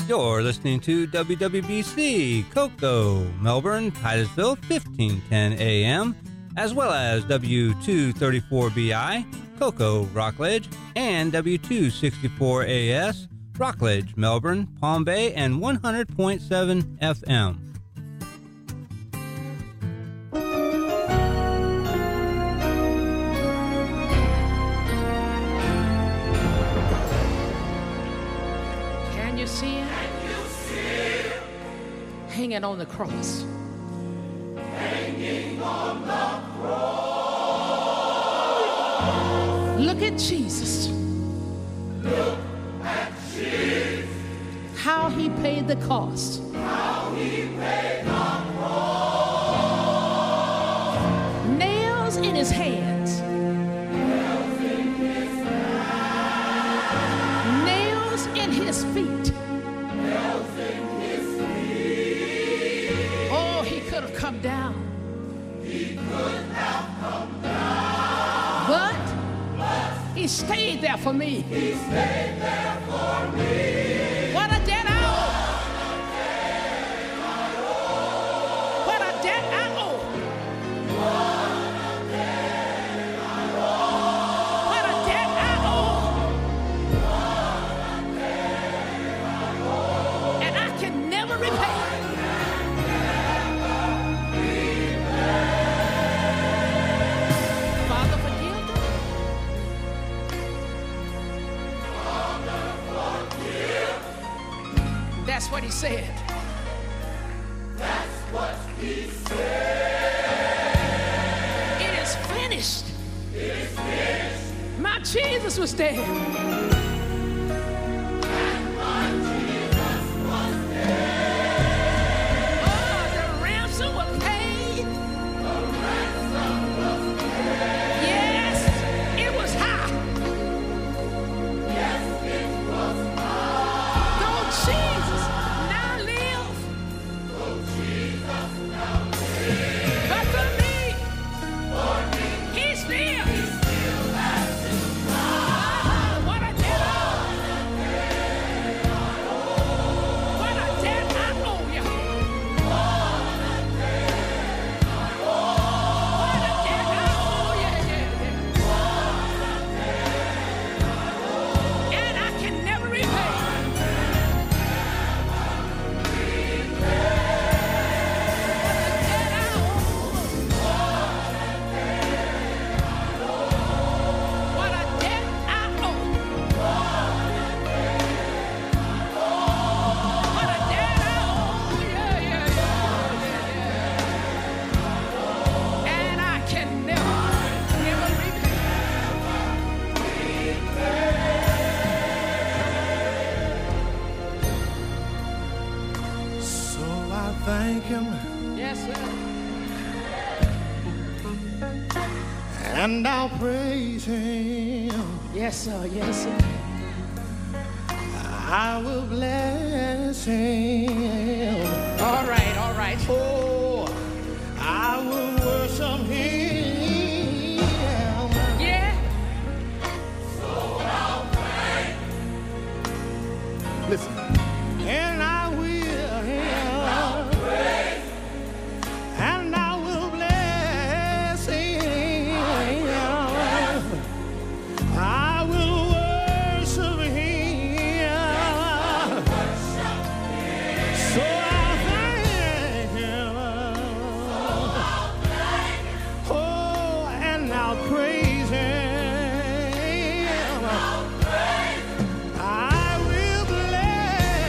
You're listening to WWBC, Cocoa, Melbourne, Titusville, 1510 AM, as well as W234BI, Cocoa, Rockledge, and W264AS, Rockledge, Melbourne, Palm Bay, and 100.7 FM. Can you see him? Hanging on the cross. Hanging on the cross. Look at Jesus. Look at Jesus. How he paid the cost. How he paid the cost. Nails in his hands. Nails in his hands. Nails in his feet. Nails in his feet. Oh, he could have come down. He could have come down. But he stayed there for me. He stayed there for me. What a debt I owe. What a debt I owe. What a debt I owe. And I can never repay. Father, forgive them. That's what he said. That's what he said. It is finished. It is finished. My Jesus was dead. And my Jesus was dead. Oh, the ransom was paid. The ransom was paid. Yes, it was high. Yes, it was high. Though Jesus now live, Though Jesus now lives. but for me, he still. He still has his Oh, what a debt I owe. What a debt I owe you. What a debt I owe you. And I can never repay. What a debt I owe. What a debt I owe. Yeah. And I can never repay. So I thank him Yes, sir. and I'll praise him. Yes, sir. Yes, sir. I will bless him. All right, all right. Oh, I will worship him. Yeah. Listen, and I will. And I will bless him. I will worship him. So I'll thank him. Oh, and I'll praise him. I will bless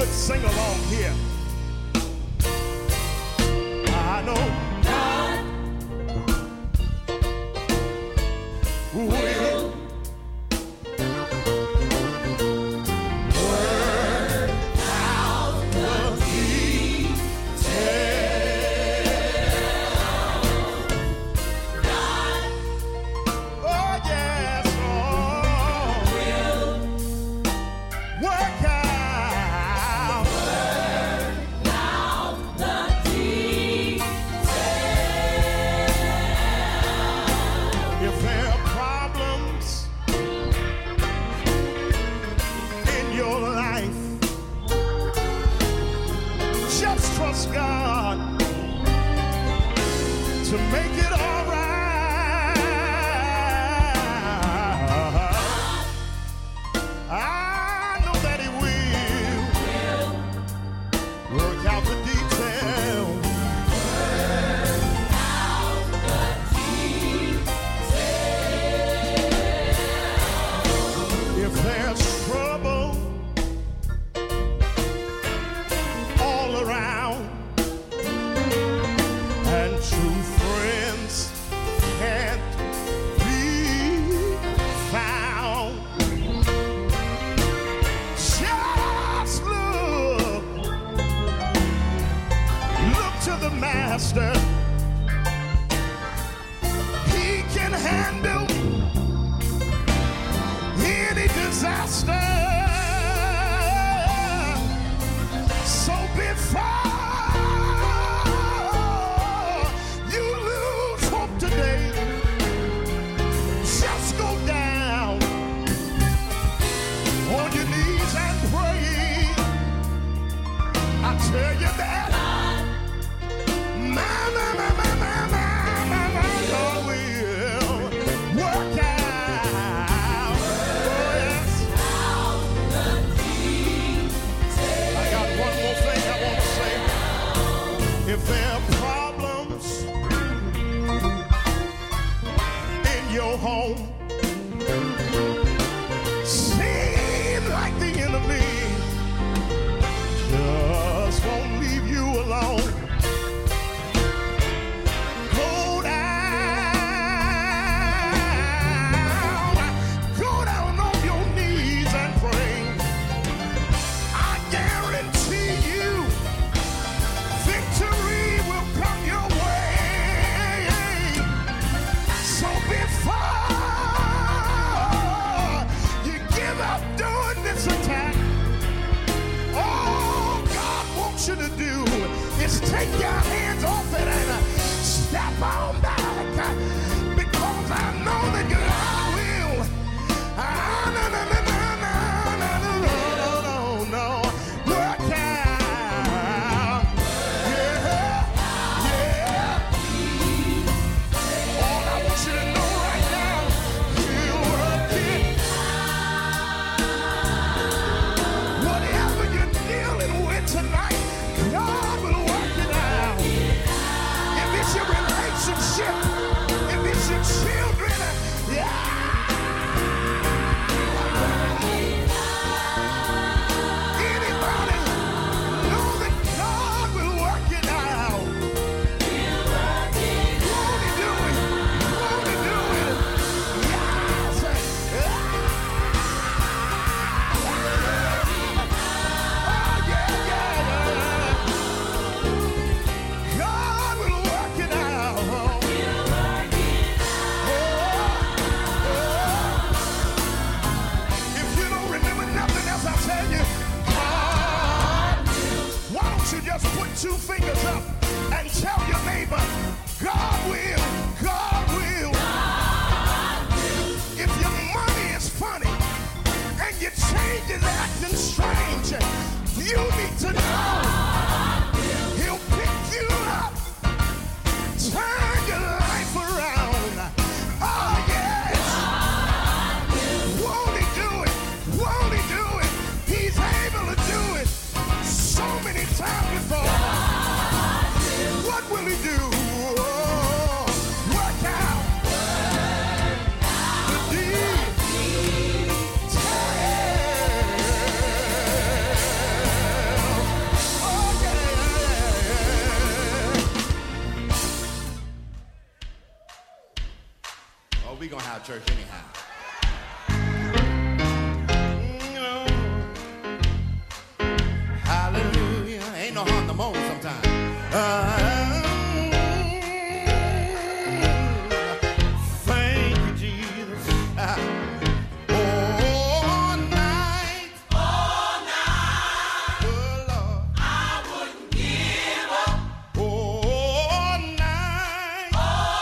Let's sing along here. I know God will work out the details. Oh yes, Lord will work out. If there are problems in your life, just trust God to make it all right. I know that He will work out the details. If there's trouble all around and true friends can't be found, just look to the Master. He can handle any disaster. So before you lose hope today, just go down on your knees and pray. I tell you that my God will work out. Oh, yes. I got one more thing I want to say. If there are problems in your home, seem like the enemy just won't leave you alone. Go down on your knees and pray. I guarantee you, victory will come your way. So before Oh, we gonna have church anyhow. Hallelujah. Ain't no harm to moan sometimes. Thank you, Jesus. All night. Oh, Lord. I wouldn't give up. All night.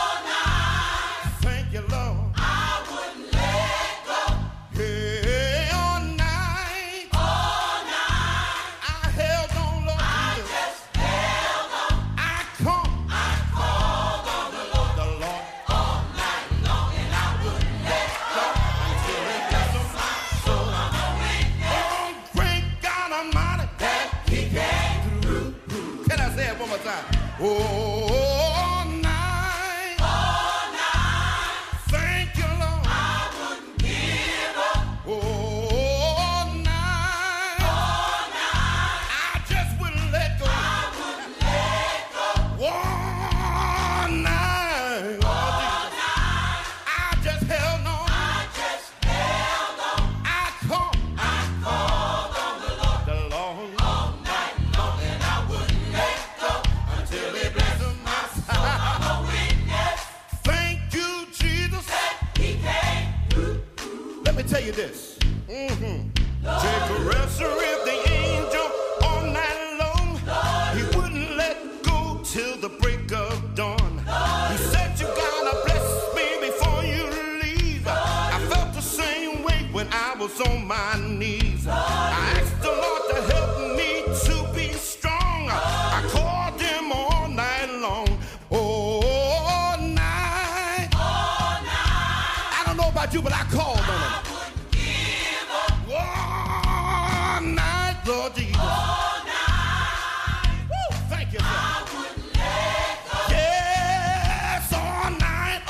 Thank you, Lord. I wouldn't let go. Yeah, all night. I held on, Lord Jesus. I called on the Lord all night long, and I wouldn't let go until He blessed my soul. I'm a witness. Oh, great God Almighty, that He came through. Can I say it one more time? All night. Thank you, Lord. I wouldn't give up. All night. I just wouldn't let go. One night. I just held on. I called on the Lord all night long, and I wouldn't let go until He blessed my soul. I'm a witness. Thank you, Jesus. Let me tell you this. Take a rest with the angel all night long. He wouldn't let go till the break of dawn. He said, you gotta bless me before you leave. I felt the same way when I was on my knees. I asked the Lord to help me to be strong. I called Him all night long. All night. I don't know about you, but I called on Him. One night, Lord Jesus. Woo, thank you, Lord. Yes, all night.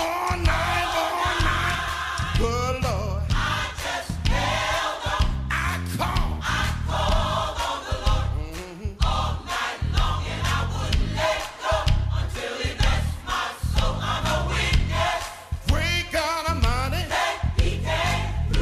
Good Lord. I called on the Lord all night long, and I wouldn't let go until He blessed my soul. I'm a witness. Great God Almighty. He came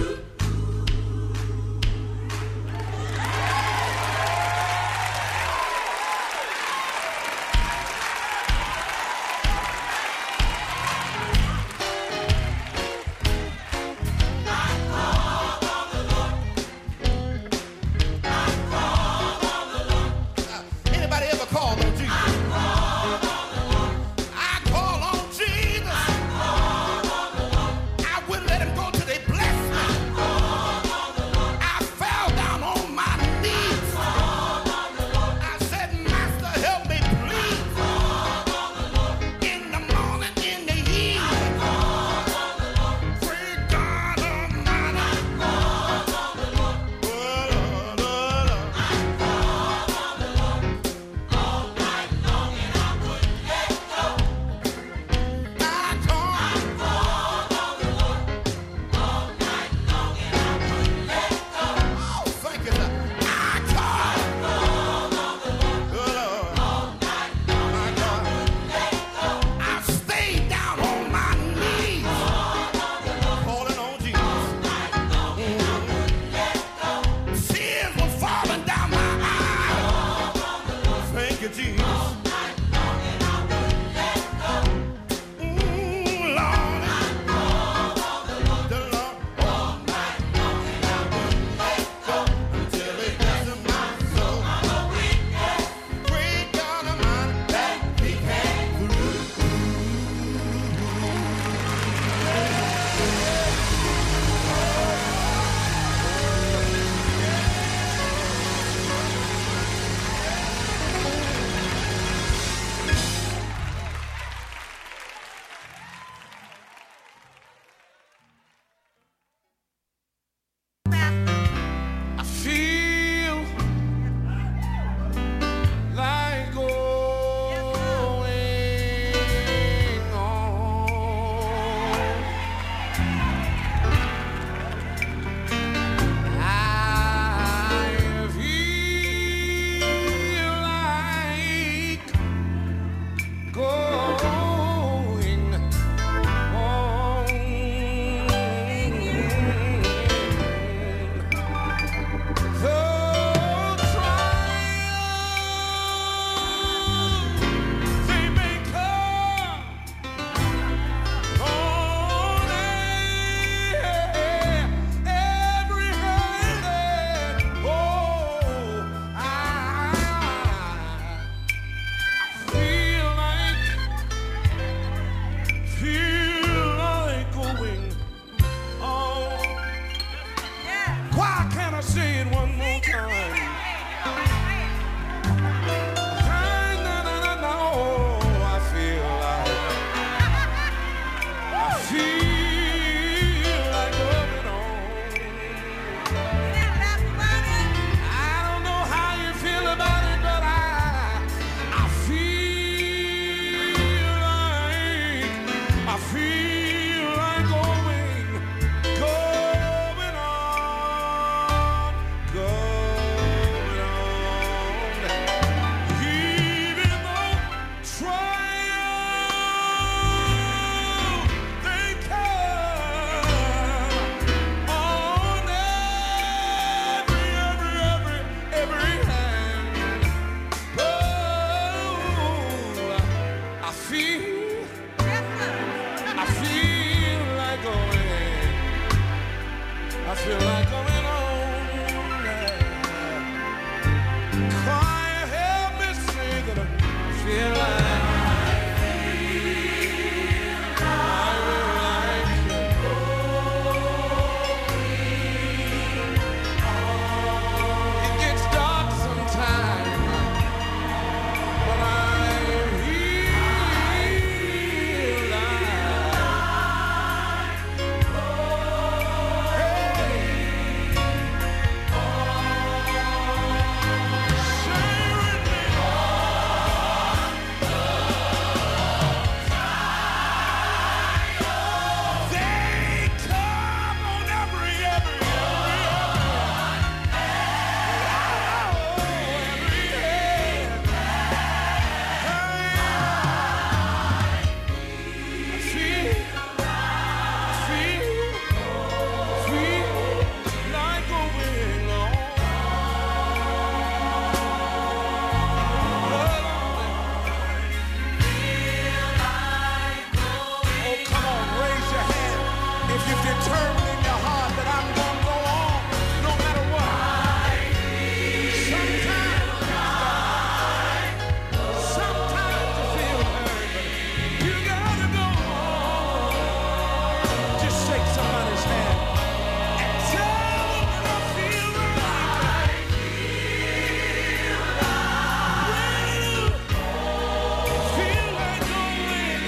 You've determined in your heart that I'm going to go on no matter what. Sometimes you feel hurt, but you gotta go on. Just shake somebody's hand and tell them I feel right. Feel like going.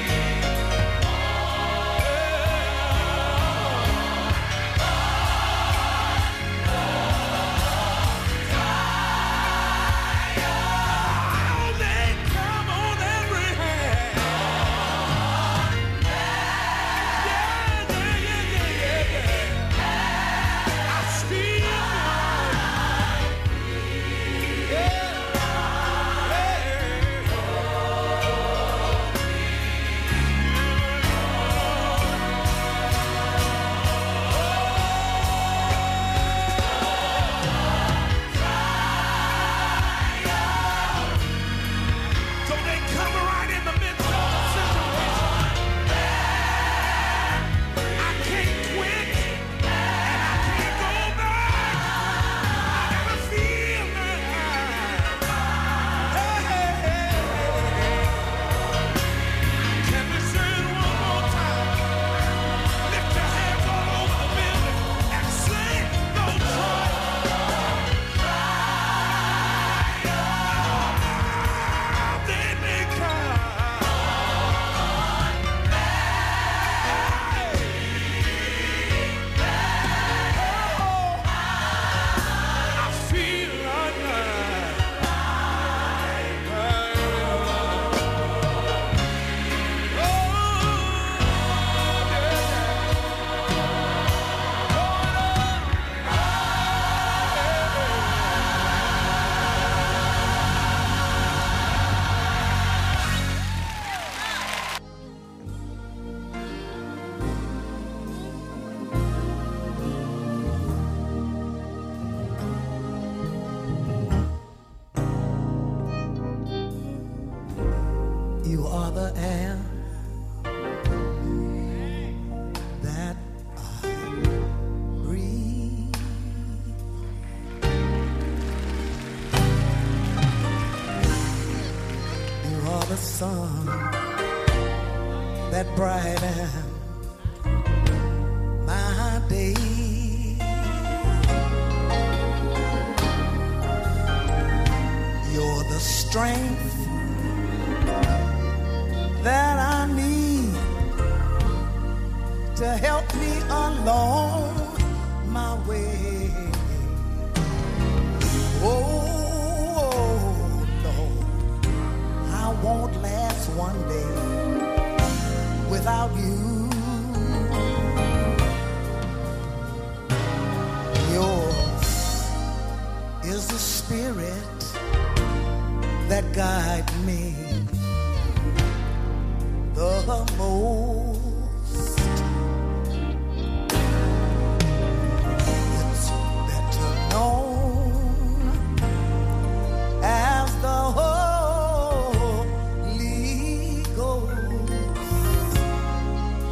Oh, they come on every hand. I still So they come right in the midst of the situation. I can't quit and I can't go back. I gotta feel my Can we say it one more time? Lift your hands all over the building and sing those songs. They may come. I feel You are the air that I breathe. You are the sun that brightens my day. You're the strength that I need to help me along my way. Oh, Lord, I won't last one day without you. Yours is the spirit that guides me the most. It's better known as the Holy Ghost.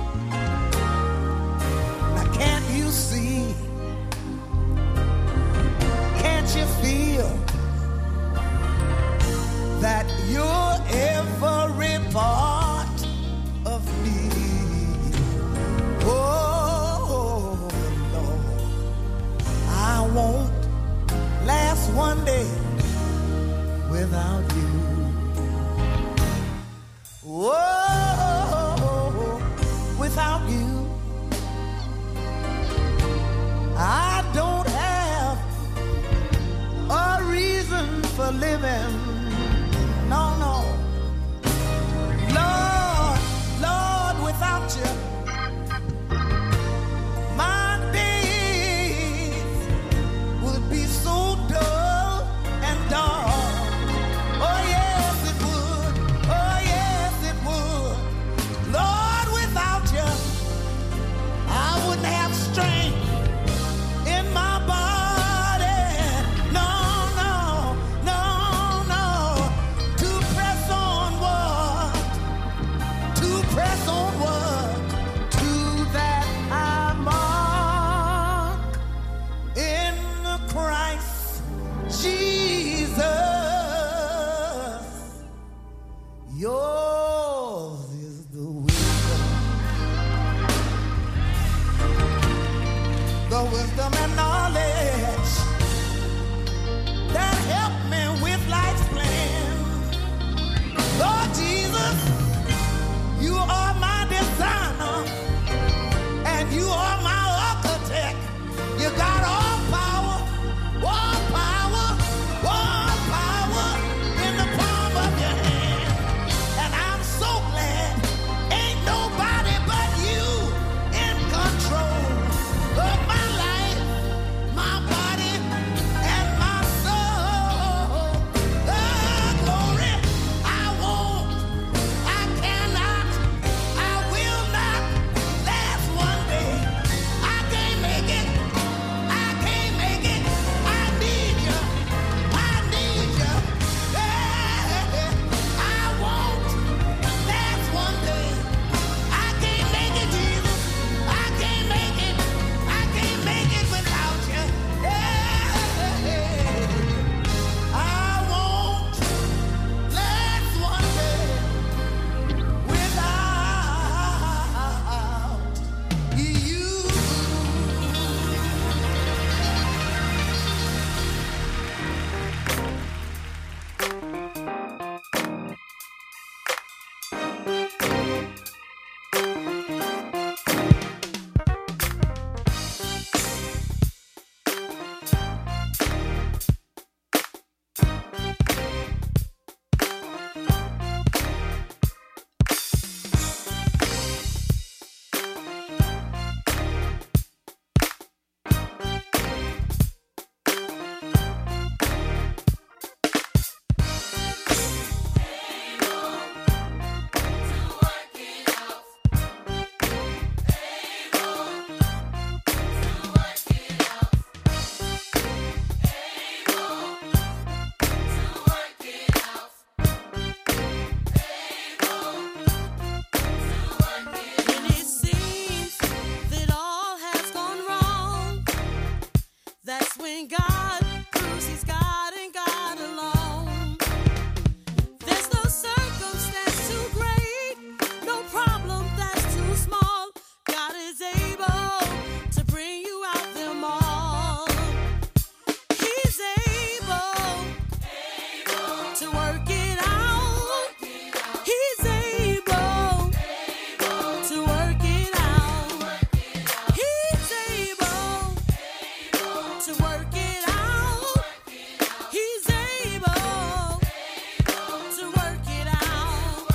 That's when God proves he's God and God alone. There's no circumstance too great, no problem that's too small. God is able to bring you out them all. He's able to work it out. He's able to work it out. He's able to work it out. He's able to work it out.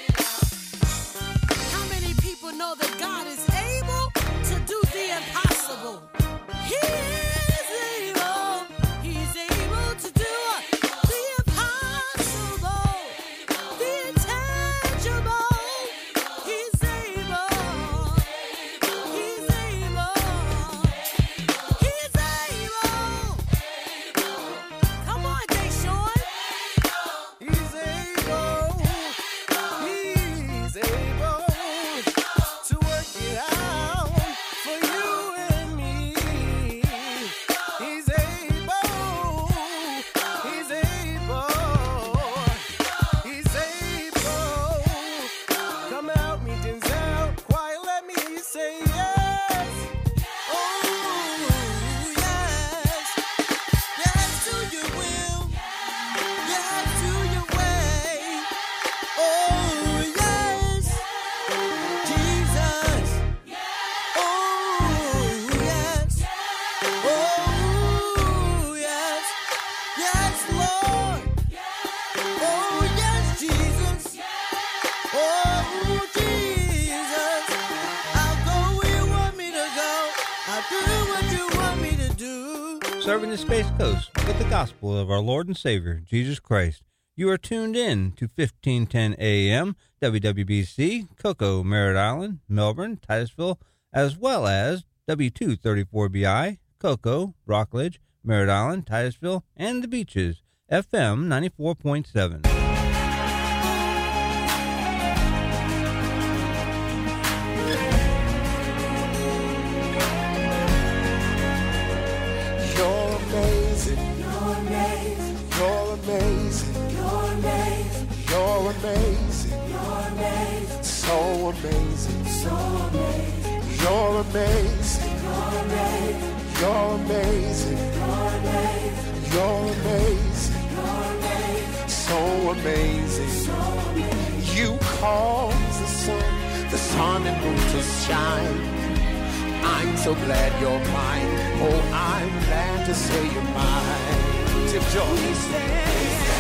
How many people know that God is able to do the impossible? He is able. He's able to do the impossible, the intangible. He's able. He's able. He's able. Come on, Deshaun. He's able. He's able to work it out for you and me. He's able. He's able. He's able. Come out, me Denzel. Quiet, let me say yes. Oh, yes. Yes to your will. Yes to your way. Oh, yes. Jesus. Oh, yes. Oh, yes. Yes, Lord. Oh, yes, Jesus. Oh, Jesus. I'll go where you want me to go. I'll do what you want me to do. Serving the Space Coast with the gospel of our Lord and Savior, Jesus Christ. You are tuned in to 1510 AM, WWBC, Cocoa, Merritt Island, Melbourne, Titusville, as well as W234BI, Cocoa, Rockledge, Merritt Island, Titusville, and the Beaches, FM 94.7. You're amazing. You're amazing. You're amazing. You're amazing. You're amazing. You're amazing. So amazing. So amazing. You're amazing. You're amazing. You're amazing. You're amazing. You're amazing. You're amazing. So amazing. So amazing. You cause the sun and moon to shine. I'm so glad you're mine. Oh, I'm glad to say you're mine. Tip Jones.